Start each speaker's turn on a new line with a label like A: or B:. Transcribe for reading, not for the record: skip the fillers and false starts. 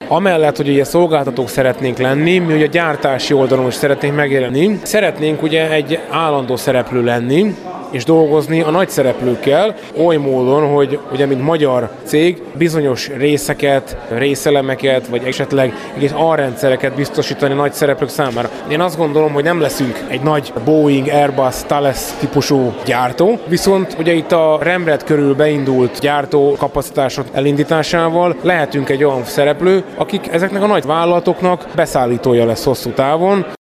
A: Amellett, hogy ugye szolgáltatók szeretnénk lenni, mi ugye a gyártási oldalon is szeretnénk megjelenni. Szeretnénk ugye egy állandó szereplő lenni, és dolgozni a nagy szereplőkkel, oly módon, hogy ugye mint magyar cég bizonyos részeket, részelemeket, vagy esetleg egész alrendszereket biztosítani nagy szereplők számára. Én azt gondolom, hogy nem leszünk egy nagy Boeing, Airbus, Thales típusú gyártó, viszont ugye itt a Rembrandt körül beindult gyártó kapacitások elindításával lehetünk egy olyan szereplő, akik ezeknek a nagy vállalatoknak beszállítója lesz hosszú távon.